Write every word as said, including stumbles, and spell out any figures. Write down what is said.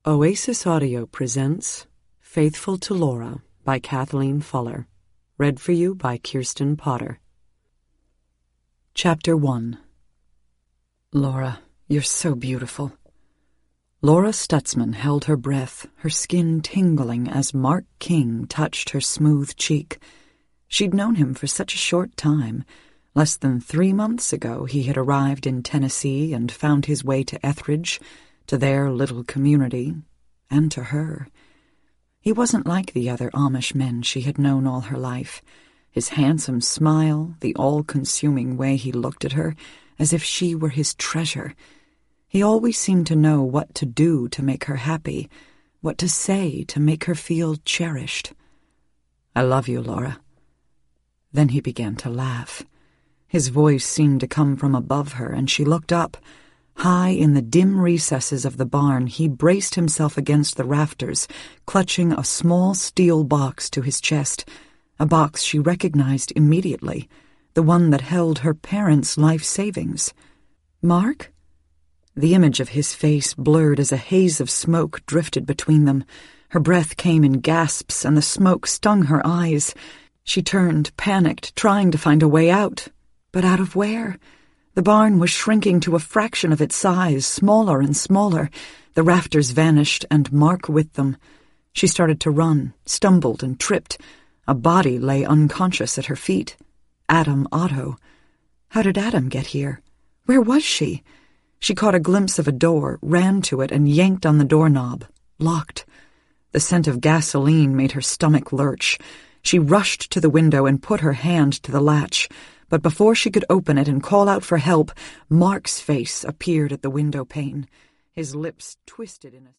Oasis Audio presents Faithful to Laura by Kathleen Fuller. Read for you by Kirsten Potter. Chapter one. Laura, you're so beautiful. Laura Stutzman held her breath, her skin tingling as Mark King touched her smooth cheek. She'd known him for such a short time. Less than three months ago he had arrived in Tennessee and found his way to Etheridge, to their little community, and to her. He wasn't like the other Amish men she had known all her life. His handsome smile, the all-consuming way he looked at her, as if she were his treasure. He always seemed to know what to do to make her happy, what to say to make her feel cherished. "I love you, Laura." Then he began to laugh. His voice seemed to come from above her, and she looked up. High in the dim recesses of the barn, he braced himself against the rafters, clutching a small steel box to his chest, a box she recognized immediately, the one that held her parents' life savings. "Mark?" The image of his face blurred as a haze of smoke drifted between them. Her breath came in gasps, and the smoke stung her eyes. She turned, panicked, trying to find a way out. But out of where? The barn was shrinking to a fraction of its size, smaller and smaller. The rafters vanished, and Mark with them. She started to run, stumbled and tripped. A body lay unconscious at her feet. Adam Otto. How did Adam get here? Where was she? She caught a glimpse of a door, ran to it, and yanked on the doorknob. Locked. The scent of gasoline made her stomach lurch. She rushed to the window and put her hand to the latch. But before she could open it and call out for help, Mark's face appeared at the window pane. His lips twisted in a